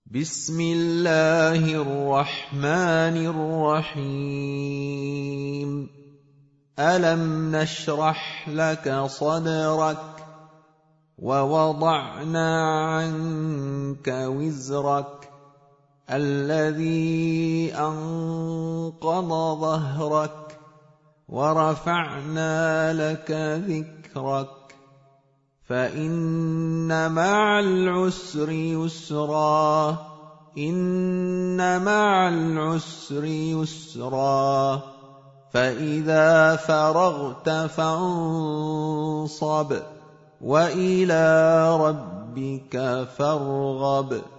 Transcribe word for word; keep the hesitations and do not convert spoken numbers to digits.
بسم الله الرحمن الرحيم ألم نشرح لك صدرك ووضعنا عنك وزرك الذي أنقض ظهرك ورفعنا لك ذكرك فإن مع العسر يسرا إن مع العسر يسرا فإذا فرغت فانصب وإلى ربك فارغب.